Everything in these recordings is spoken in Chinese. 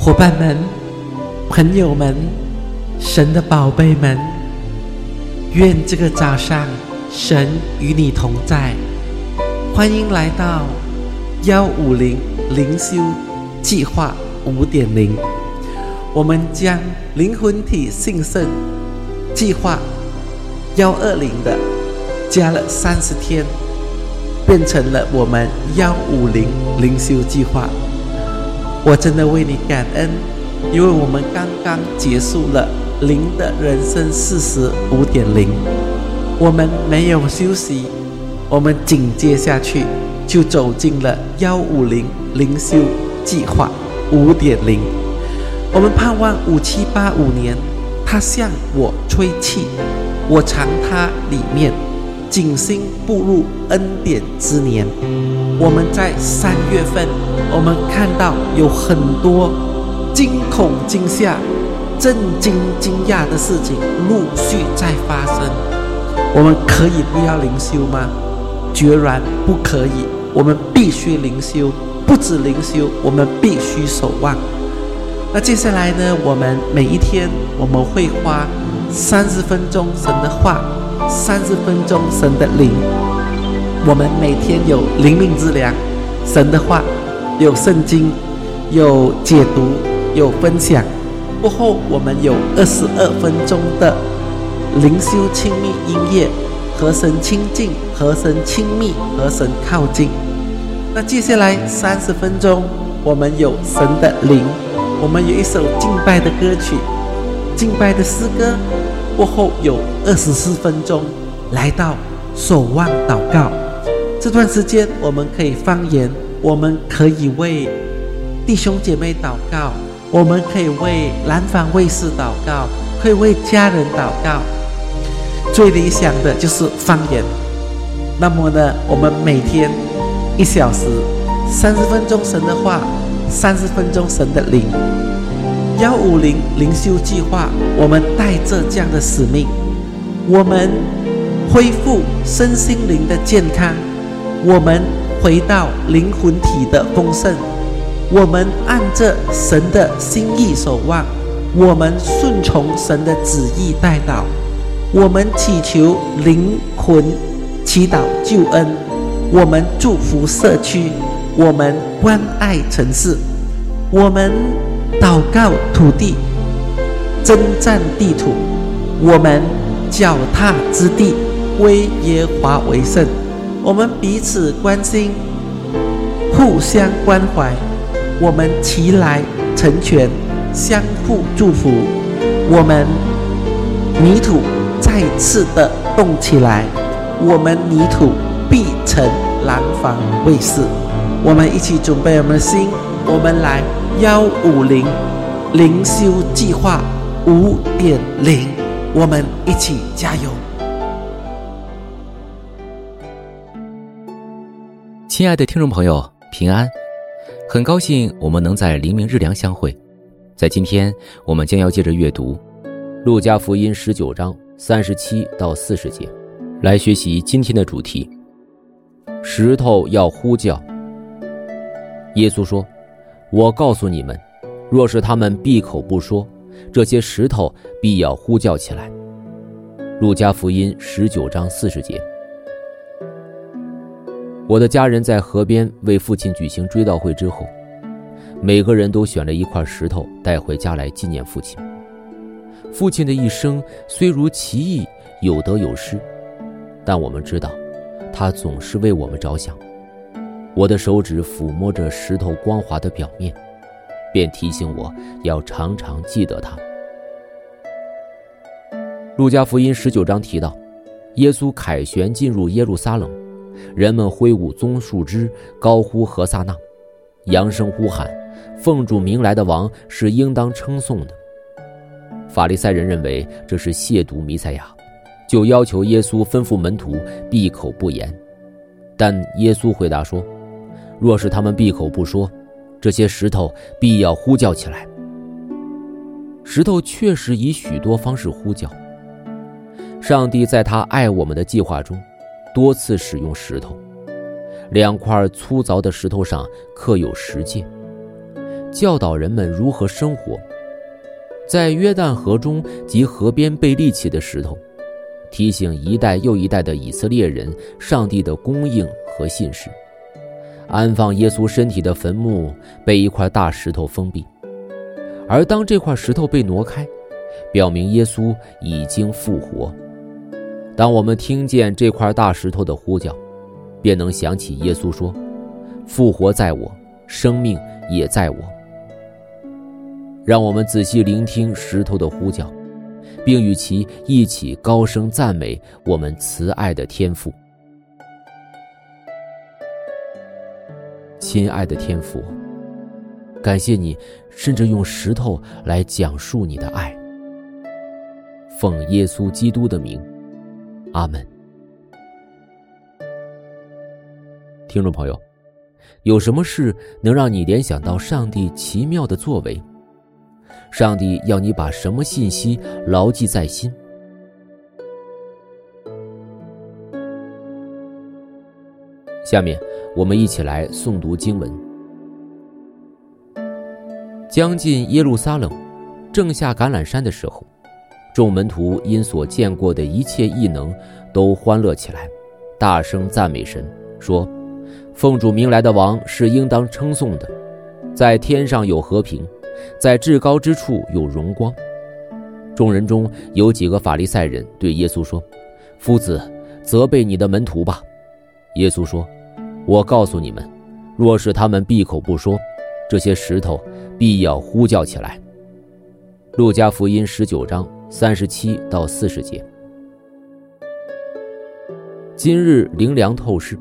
伙伴们、朋友们、神的宝贝们，愿这个早上神与你同在。欢迎来到150灵修计划 5.0， 我们将灵魂体兴盛计划120的加了30天，变成了我们150灵修计划。我真的为你感恩，因为我们刚刚结束了灵的人生40 5.0， 我们没有休息，我们紧接下去就走进了150灵修计划 5.0。 我们盼望5785年他向我吹气，我藏他里面，警心步入恩典之年。我们在3月份，我们看到有很多惊恐惊吓、震惊惊讶的事情陆续在发生。我们可以不要灵修吗？决然不可以，我们必须灵修，不止灵修，我们必须守望。那接下来呢，我们每一天我们会花30分钟神的话，30分钟神的灵。我们每天有灵命之粮，神的话，有圣经，有解读，有分享。过后我们有22分钟的灵修亲密音乐，和神亲近，和神亲密，和神靠近。那接下来30分钟我们有神的灵，我们有一首敬拜的歌曲，敬拜的诗歌。过后有24分钟来到守望祷告。这段时间我们可以方言，我们可以为弟兄姐妹祷告，我们可以为蓝房卫视祷告，可以为家人祷告。最理想的就是方言。那么呢，我们每天1小时30分钟神的话，30分钟神的灵。150灵修计划，我们带着这样的使命，我们恢复身心灵的健康，我们回到灵魂体的丰盛，我们按着神的心意守望，我们顺从神的旨意代祷，我们祈求灵魂祈祷救恩，我们祝福社区，我们关爱城市，我们祷告土地，征战地土，我们脚踏之地归耶和华为圣。我们彼此关心，互相关怀，我们齐来成全，相互祝福。我们泥土再次的动起来，我们泥土必成蓝房卫视。我们一起准备我们的心，我们来150灵修计划 5.0， 我们一起加油。 亲爱的听众朋友，平安！很高兴我们能在黎明日粮相会。在今天，我们将要接着阅读路加福音19章37到40节，来学习今天的主题：石头要呼叫。耶稣说，我告诉你们，若是他们闭口不说，这些石头必要呼叫起来。路加福音19章40节。我的家人在河边为父亲举行追悼会之后，每个人都选了一块石头带回家来纪念父亲。父亲的一生虽如奇异，有得有失，但我们知道他总是为我们着想。我的手指抚摸着石头光滑的表面，便提醒我要常常记得他。路加福音19章提到，耶稣凯旋进入耶路撒冷，人们挥舞棕树枝，高呼何撒那，扬声呼喊，奉主名来的王是应当称颂的。法利赛人认为这是亵渎弥赛亚，就要求耶稣吩咐门徒闭口不言。但耶稣回答说，若是他们闭口不说，这些石头必要呼叫起来。石头确实以许多方式呼叫。上帝在他爱我们的计划中多次使用石头，2块粗凿的石头上刻有十诫， 教导人们如何生活。在约旦河中及河边被立起的石头，提醒一代又一代的以色列人上帝的供应和信实。安放耶稣身体的坟墓被一块大石头封闭，而当这块石头被挪开，表明耶稣已经复活。当我们听见这块大石头的呼叫，便能想起耶稣说：复活在我，生命也在我。让我们仔细聆听石头的呼叫，并与其一起高声赞美我们慈爱的天父。亲爱的天父，感谢你甚至用石头来讲述你的爱。奉耶稣基督的名，阿们。听众朋友，有什么事能让你联想到上帝奇妙的作为？上帝要你把什么信息牢记在心？下面我们一起来诵读经文。将近耶路撒冷，正下橄榄山的时候，众门徒因所见过的一切异能都欢乐起来，大声赞美神，说：奉主名来的王是应当称颂的，在天上有和平，在至高之处有荣光。众人中有几个法利赛人对耶稣说：夫子，责备你的门徒吧。耶稣说：我告诉你们，若是他们闭口不说，这些石头必要呼叫起来。路加福音19章37到40节。今日灵粮透视。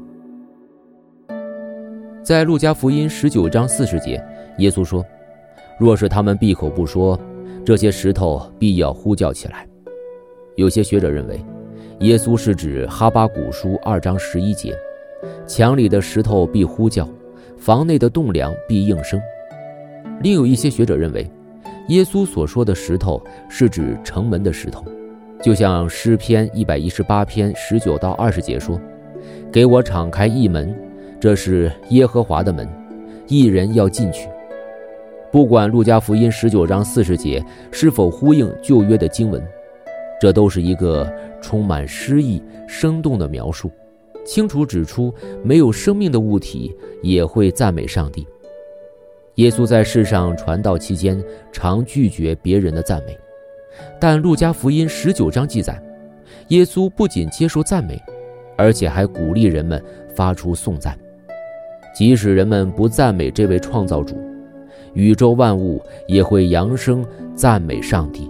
在路加福音19章40节，耶稣说：若是他们闭口不说，这些石头必要呼叫起来。有些学者认为，耶稣是指哈巴谷书2章11节，墙里的石头必呼叫，房内的栋梁必应声。另有一些学者认为，耶稣所说的石头是指城门的石头，就像诗篇118篇19到20节说：给我敞开一门，这是耶和华的门，一人要进去。不管路加福音19章40节是否呼应旧约的经文，这都是一个充满诗意生动的描述，清楚指出没有生命的物体也会赞美上帝。耶稣在世上传道期间常拒绝别人的赞美，但路加福音19章记载，耶稣不仅接受赞美，而且还鼓励人们发出颂赞。即使人们不赞美这位创造主，宇宙万物也会扬声赞美上帝。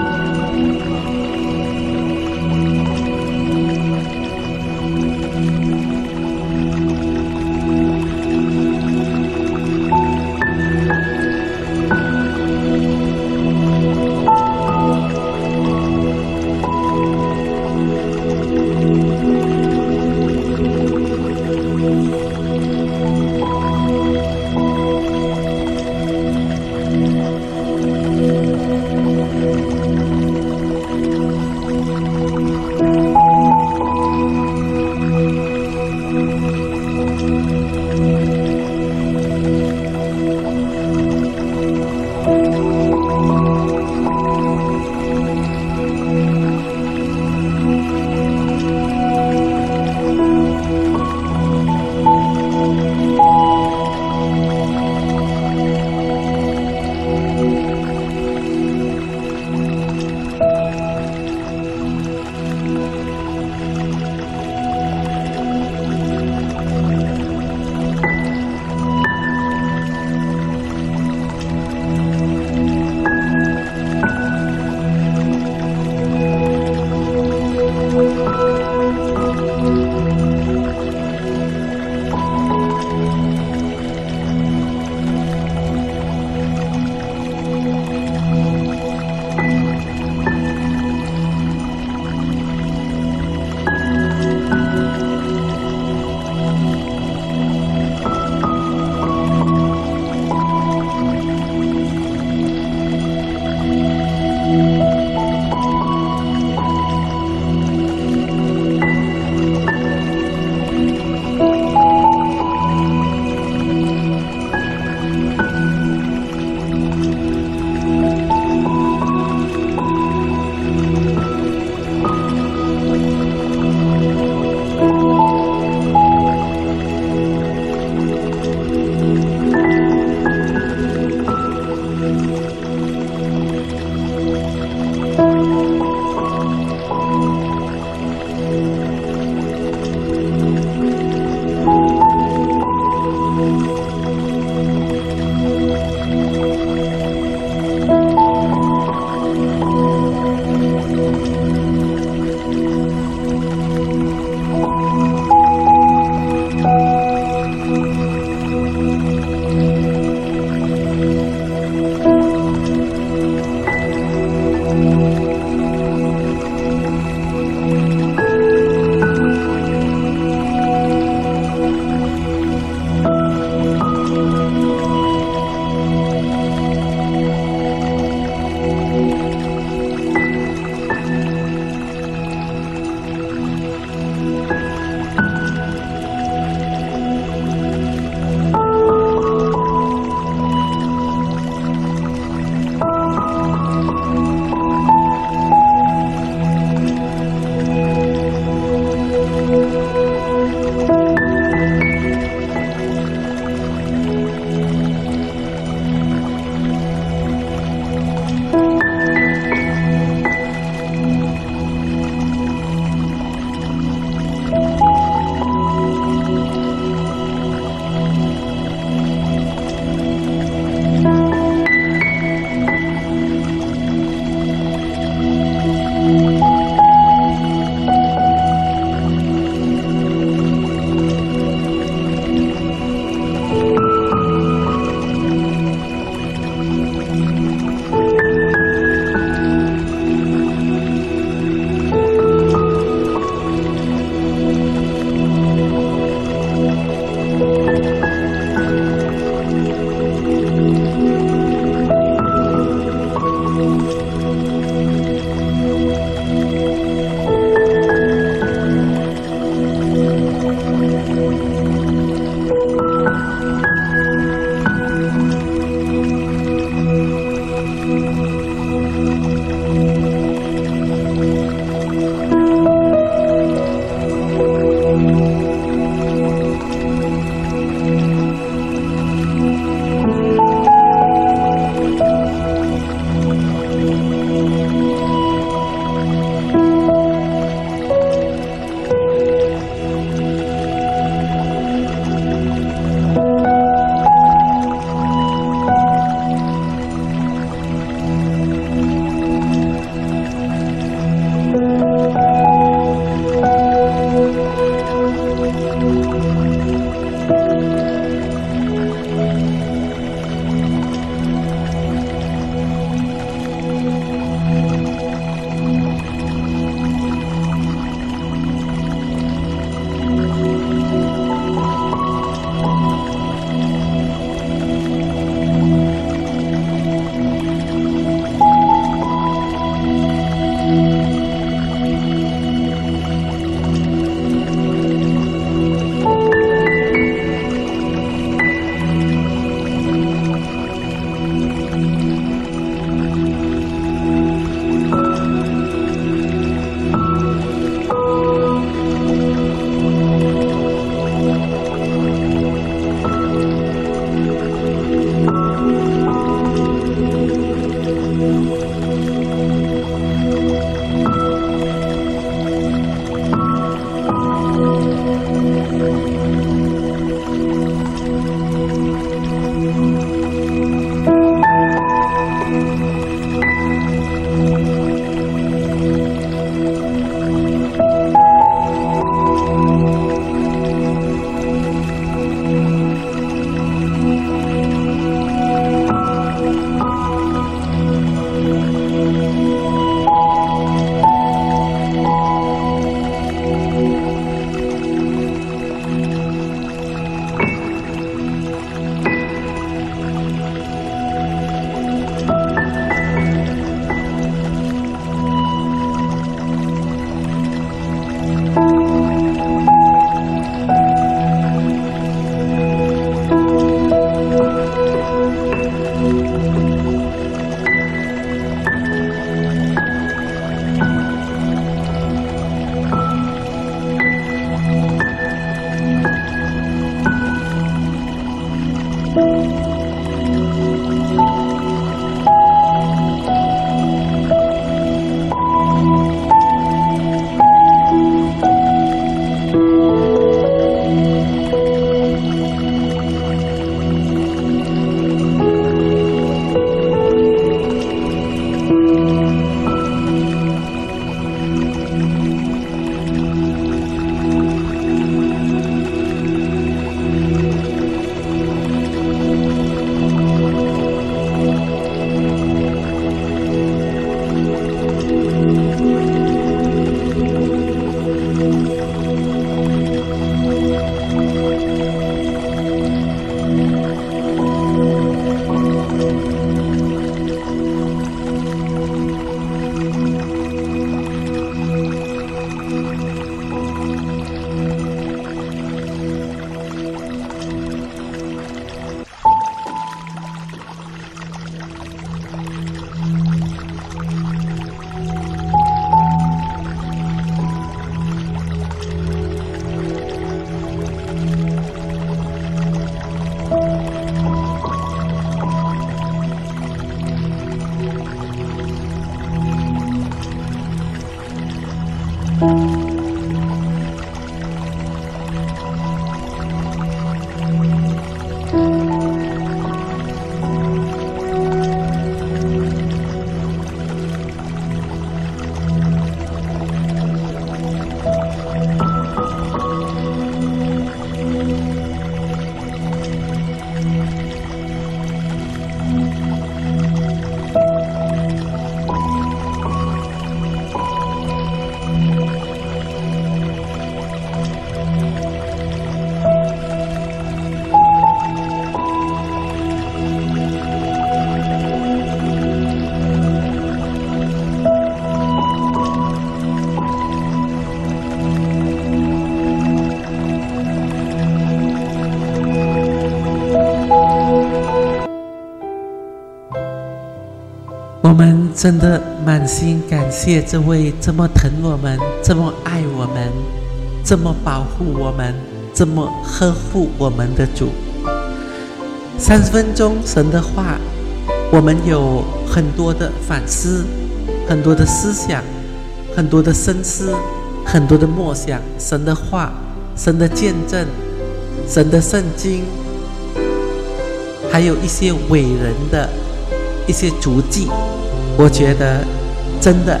真的满心感谢这位这么疼我们、这么爱我们、这么保护我们、这么呵护我们的主。30分钟神的话，我们有很多的反思，很多的思想，很多的深思，很多的默想神的话，神的见证，神的圣经，还有一些伟人的一些足迹。我觉得真的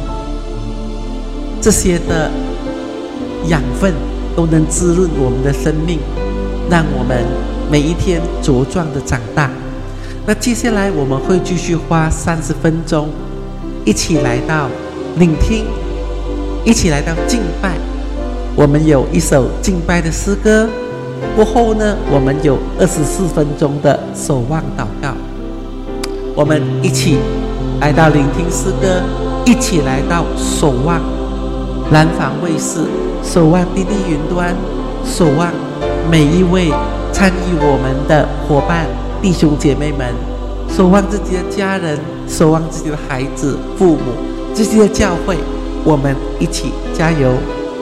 这些的养分都能滋润我们的生命，让我们每一天茁壮的长大。那接下来我们会继续花30分钟一起来到聆听，一起来到敬拜。我们有一首敬拜的诗歌，过后呢，我们有24分钟的守望祷告。我们一起来到聆听诗歌，一起来到守望南方卫视，守望滴滴云端，守望每一位参与我们的伙伴弟兄姐妹们，守望自己的家人，守望自己的孩子、父母，自己的教会，我们一起加油。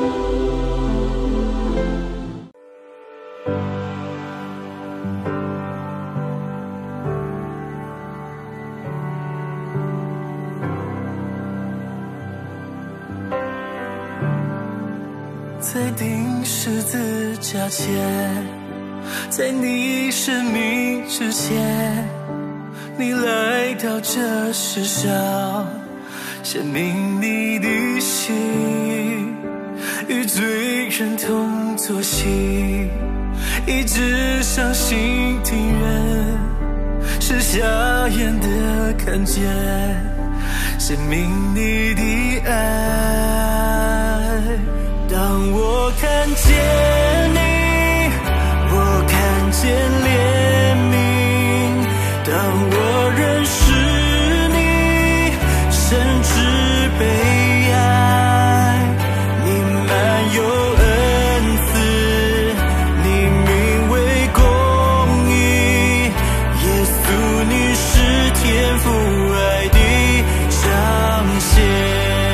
在钉十字架前，在你生命之前，你来到这世上，显明你的心，与罪人同坐席，医治伤心的人，使瞎眼的看见，显明你的爱。当我看见你，我看见怜悯，当我认识你，深知悲哀，你满有恩慈，你名为公义，耶稣你是天父爱的彰显，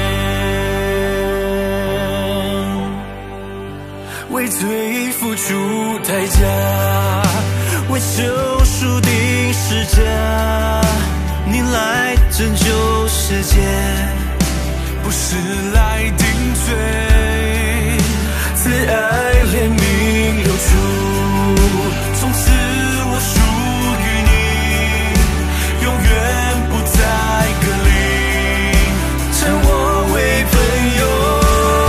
为罪付出代价，为救赎的十架，你来拯救世界，不是来定罪，慈爱怜悯流出，从此我属于你，永远不再隔离，称我为朋友。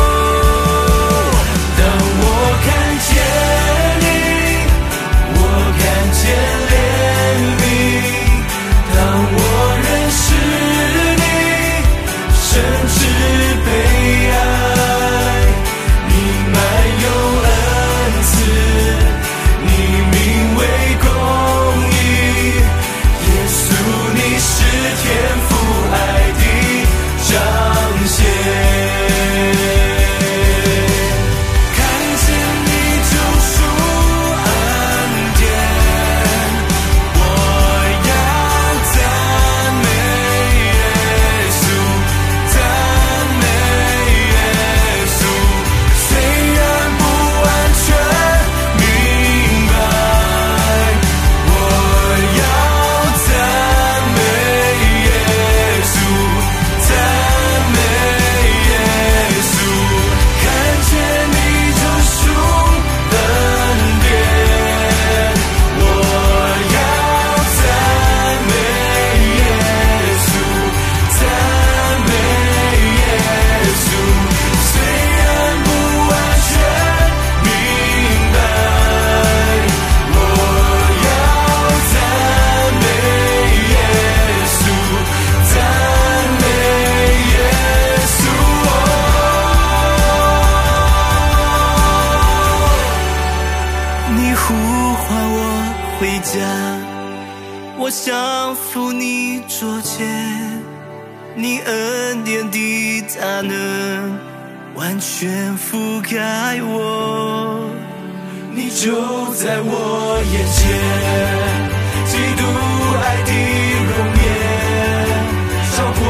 我降服你桌前，你恩典的大能完全覆盖我，你就在我眼前，基督爱的容颜照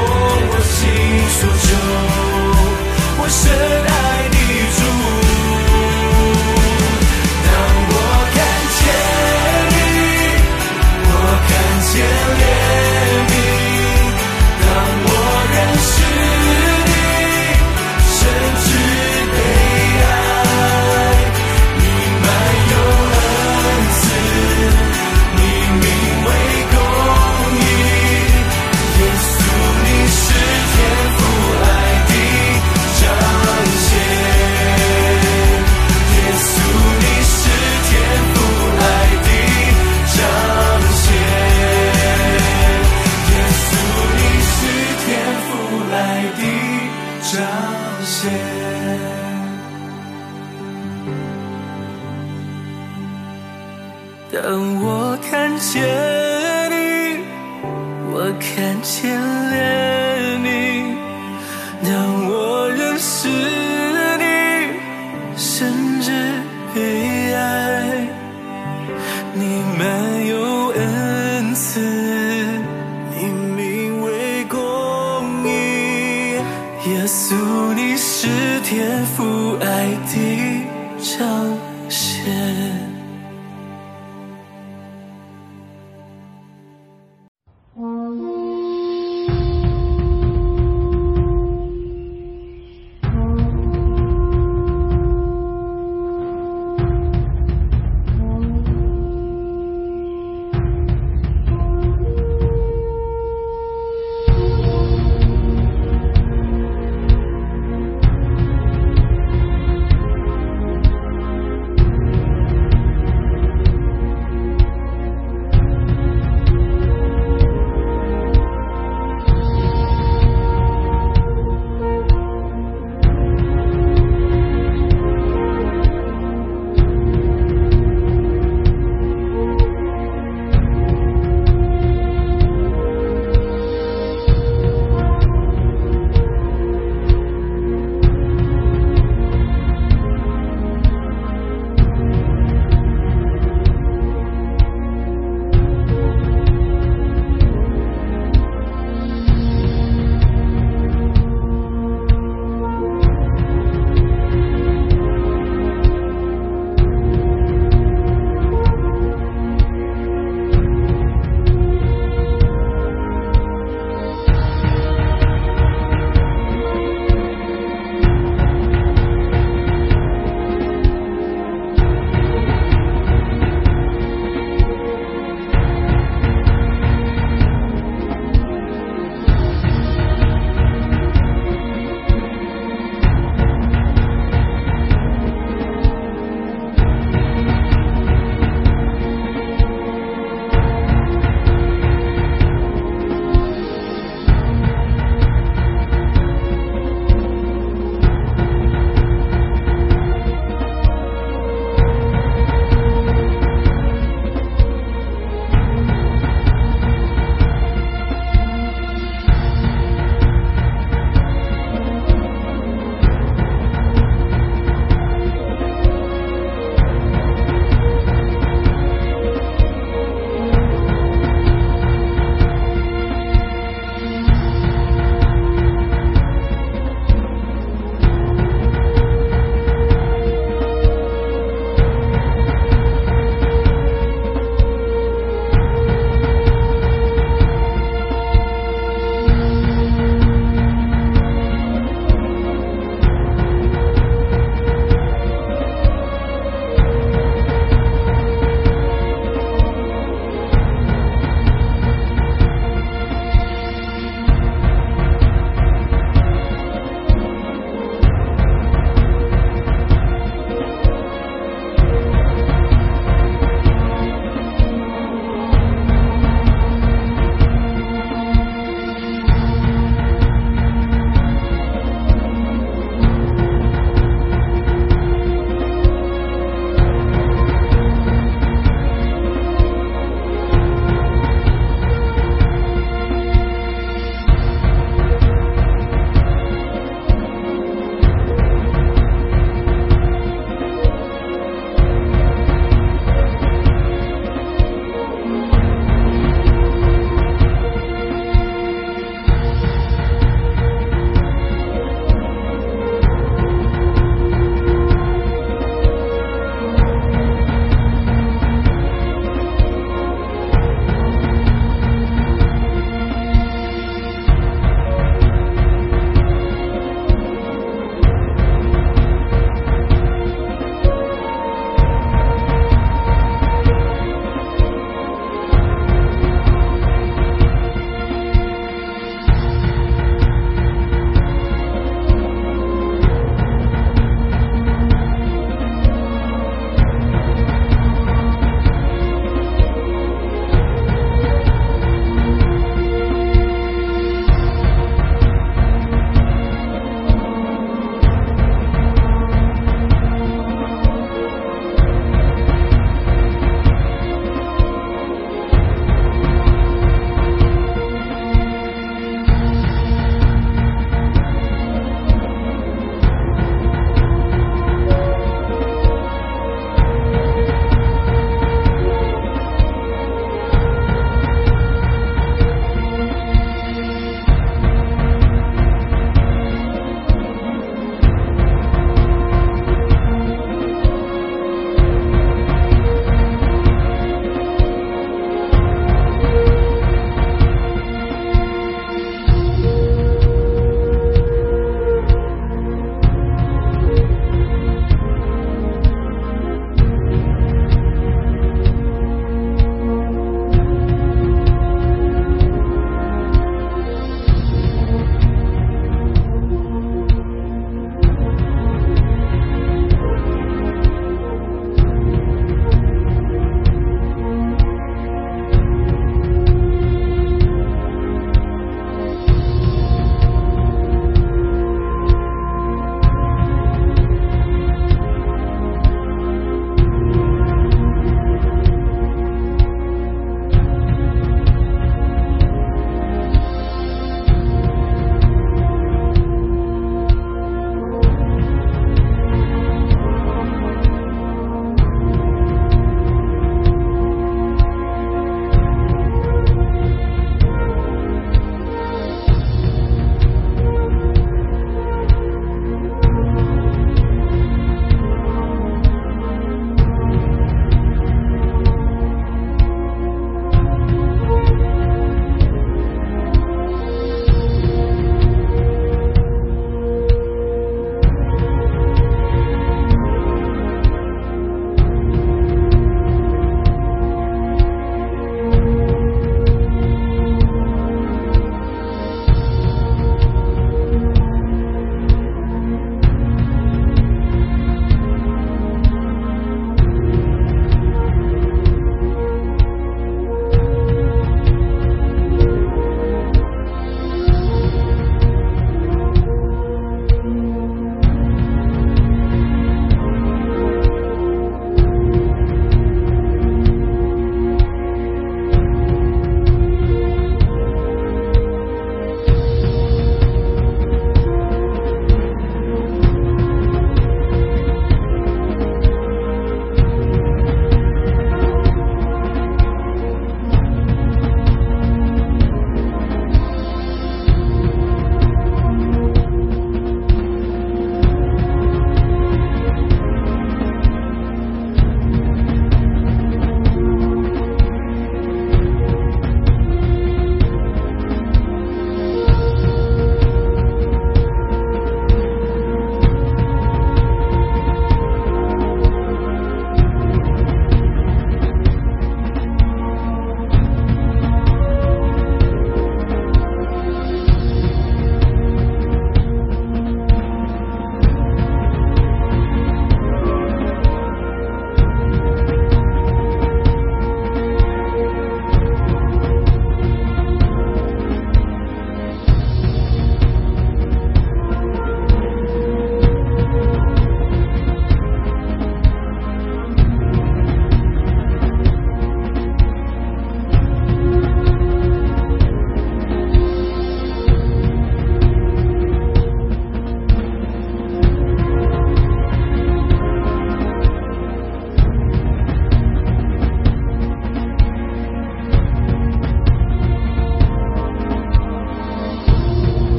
我深爱的主。当我看见你，我看见怜悯；当我认识你，甚至被爱。你满有恩慈，你名为公义。耶稣，你是天父爱的彰显。耶稣，你是天父爱的彰显。耶稣，你是天父爱的彰显。当我看见你，我看见怜悯；当我认识你，甚至被爱。你满有恩慈，你名为公义。耶稣，你是天父爱的彰显。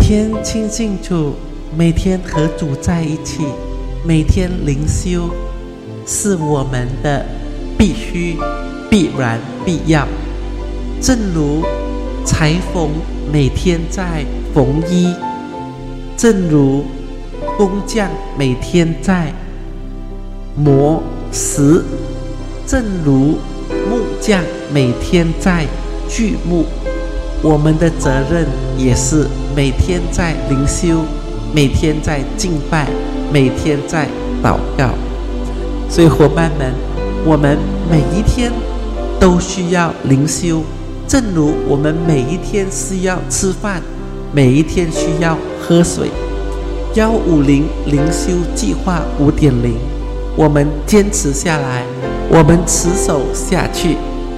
天亲近主，每天和主在一起，每天灵修，是我们的必须、必然、必要。正如裁缝每天在缝衣，正如工匠每天在磨石，正如木匠每天在锯木，我们的责任也是每天在灵修，每天在敬拜，每天在祷告。所以伙伴们，我们每一天都需要灵修，正如我们每一天需要吃饭，每一天需要喝水。150灵修计划 5.0， 我们坚持下来，我们持守下去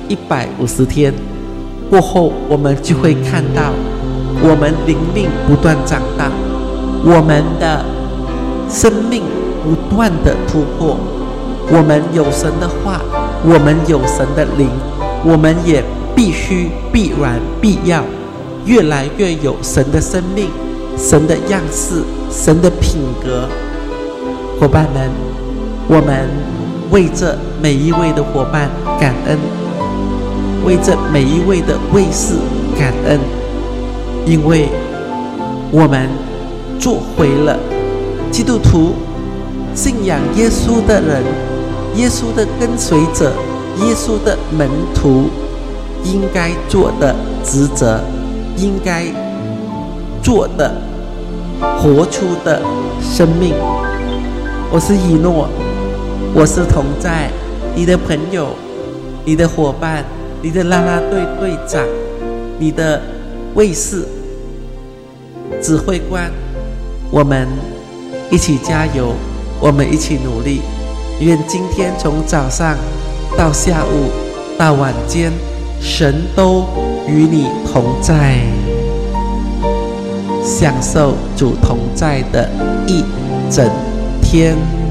150天过后，我们就会看到我们灵命不断长大，我们的生命不断的突破，我们有神的话，我们有神的灵，我们也必须、必然、必要越来越有神的生命、神的样式、神的品格。伙伴们，我们为这每一位的伙伴感恩，为这每一位的卫士感恩，因为我们做回了基督徒，信仰耶稣的人，耶稣的跟随者，耶稣的门徒应该做的职责，应该做的活出的生命。我是以诺，我是同在，你的朋友，你的伙伴，你的啦啦队队长，你的卫士指挥官，我们一起加油，我们一起努力。愿今天从早上到下午到晚间，神都与你同在，享受主同在的一整天。